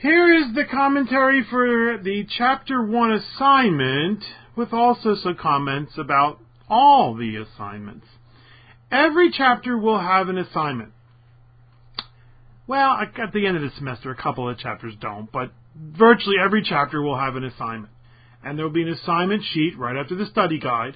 Here is the commentary for the Chapter 1 assignment, with also some comments about all the assignments. Every chapter will have an assignment. Well, at the end of the semester, a couple of chapters don't, but virtually every chapter will have an assignment. And there will be an assignment sheet right after the study guide.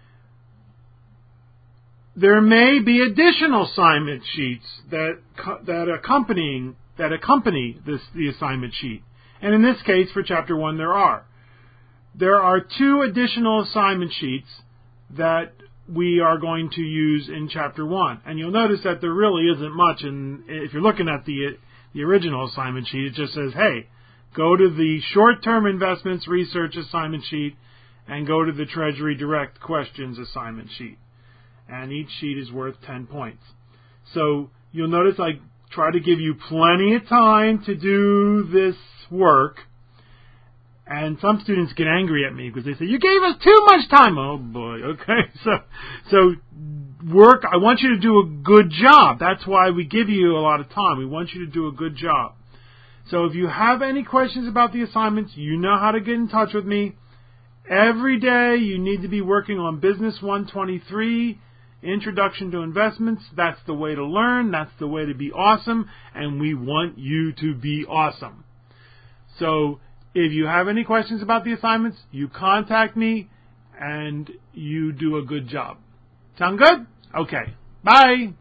There may be additional assignment sheets that accompany the assignment sheet. And in this case, for Chapter 1, there are. There are 2 additional assignment sheets that we are going to use in Chapter 1. And you'll notice that there really isn't much. And if you're looking at the original assignment sheet, it just says, hey, go to the short-term investments research assignment sheet and go to the Treasury Direct questions assignment sheet. And each sheet is worth 10 points. So you'll notice I try to give you plenty of time to do this work. And some students get angry at me because they say, you gave us too much time. Oh boy, okay. So work, I want you to do a good job. That's why we give you a lot of time. We want you to do a good job. So if you have any questions about the assignments, you know how to get in touch with me. Every day you need to be working on Business 123, Introduction to Investments. That's the way to learn. That's the way to be awesome. And we want you to be awesome. So if you have any questions about the assignments, you contact me and you do a good job. Sound good? Okay. Bye.